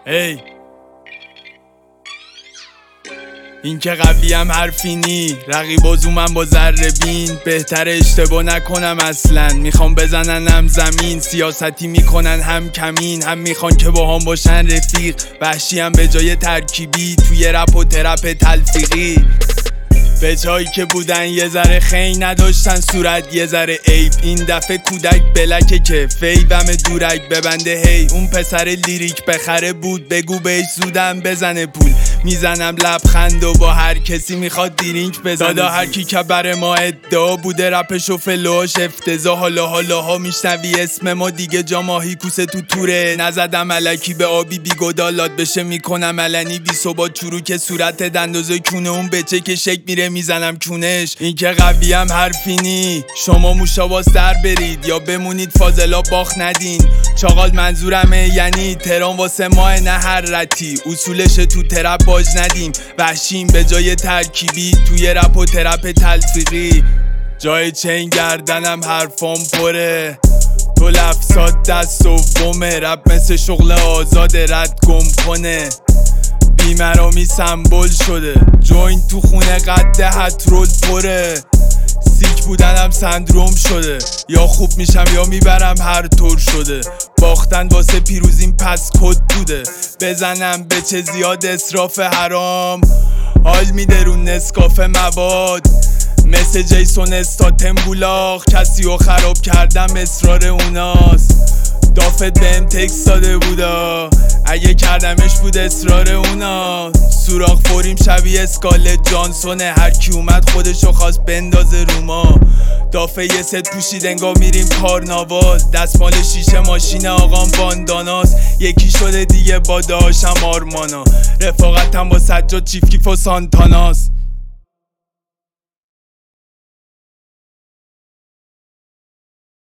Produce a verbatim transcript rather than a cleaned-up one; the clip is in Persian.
ای این که قویم حرفی نی، رقیب و زومم با ذره بین. بهتر اشتباه نکنم اصلا، میخوام بزننم زمین. سیاستی میکنن هم کمین، هم میخوان که با هم باشن رفیق. وحشی هم به جای ترکیبی، توی رپ و ترپ تلفیقی. به جایی که بودن یه ذره خی، نداشتن صورت یه ذره عیب. این دفعه کودک بلکه که فیبم دورک ببنده. هی اون پسر لیریک بخره بود، بگو بهش زودم بزنه پول. میزنم لبخند و با هر کسی میخواد دیرینک بزنه. دادا هر کی که بر ما ادعا بوده رپش و فلوش افتضاح. حالا حالا ها میشنوی اسم ما دیگه جا ماهی کوسه تو توره. نزدم الکی به آبی بیگدالات بشه، میکنم علنی بی ثبات چروک صورت دندازه کونه اون بچه که شک میره میزنم کونش. این که قویم حرفی نی، شما موشا باز در برید یا بمونید فاضلا باخ ندین. چاقال منظورمه یعنی ترام واسه ماه نه هر رتی. اصولش تو ترپ باج ندیم، وحشیم به جای ترکیبی. توی رپ و ترپ تلفیقی، جای چین گردنم حرفام پره. تو لفظات دست دومه، رپ مثل شغل آزاد رد گم کنه. بیمرامی سمبل شده، جوین تو خونه قد هترول پره. سیک بودنم سندروم شده، یا خوب میشم یا میبرم هر طور شده. باختن واسه پیروزیم پس کد بوده، بزنم به چه زیاد اسراف حرام. حال میده رو نسکافه مواد، مثل جیسون استاتم بولاخ. کسی رو خراب کردم اصرار اوناست، دافت بهم تکس داده بودا. اگه کردمش بود اصرار اونا. سوراخ فوریم شبیه اسکالت جانسونه، هر کی اومد خودشو خواست بندازه رو ما. دافه یه ست پوشید انگار میریم کارناوال. دستمال شیشه ماشین آقام بانداناست، یکی شده دیگه با داشتم آرمانا. رفاقتم با سجاد چیف کیف و سانتاناست.